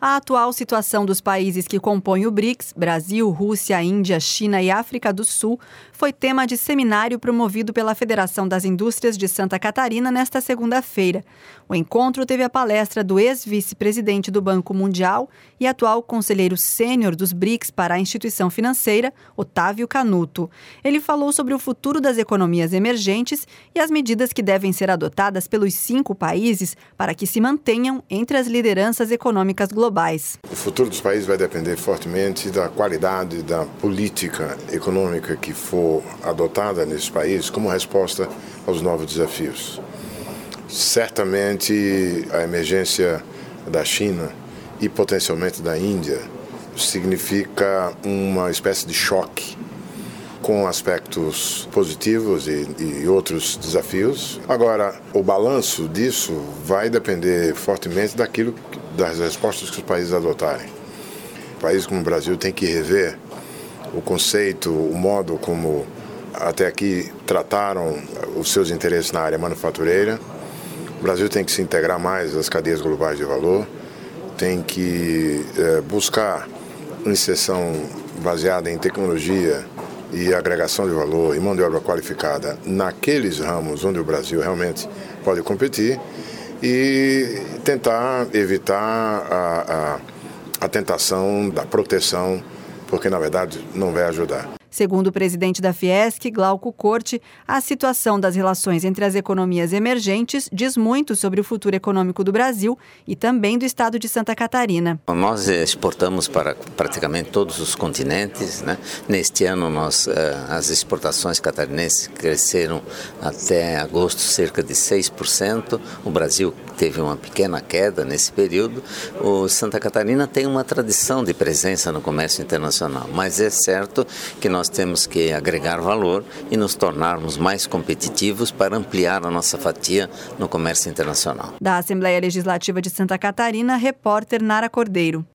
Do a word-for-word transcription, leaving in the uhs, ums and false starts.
A atual situação dos países que compõem o BRICS, Brasil, Rússia, Índia, China e África do Sul, foi tema de seminário promovido pela Federação das Indústrias de Santa Catarina nesta segunda-feira. O encontro teve a palestra do ex-vice-presidente do Banco Mundial e atual conselheiro sênior dos BRICS para a instituição financeira, Otávio Canuto. Ele falou sobre o futuro das economias emergentes e as medidas que devem ser adotadas pelos cinco países para que se mantenham entre as lideranças econômicas globais. O futuro dos países vai depender fortemente da qualidade da política econômica que for adotada nesses países como resposta aos novos desafios. Certamente a emergência da China e potencialmente da Índia significa uma espécie de choque com aspectos positivos e, e outros desafios. Agora, o balanço disso vai depender fortemente daquilo, das respostas que os países adotarem. Países como o Brasil tem que rever o conceito, o modo como até aqui trataram os seus interesses na área manufatureira. O Brasil tem que se integrar mais às cadeias globais de valor, tem que é, buscar inserção baseada em tecnologia e agregação de valor e mão de obra qualificada naqueles ramos onde o Brasil realmente pode competir e tentar evitar a, a, a tentação da proteção, porque na verdade não vai ajudar. Segundo o presidente da Fiesc, Glauco Corte, a situação das relações entre as economias emergentes diz muito sobre o futuro econômico do Brasil e também do estado de Santa Catarina. Nós exportamos para praticamente todos os continentes, né? Neste ano, nós, as exportações catarinenses cresceram até agosto cerca de seis por cento. O Brasil teve uma pequena queda nesse período. O Santa Catarina tem uma tradição de presença no comércio internacional, mas é certo que nós Nós temos que agregar valor e nos tornarmos mais competitivos para ampliar a nossa fatia no comércio internacional. Da Assembleia Legislativa de Santa Catarina, repórter Nara Cordeiro.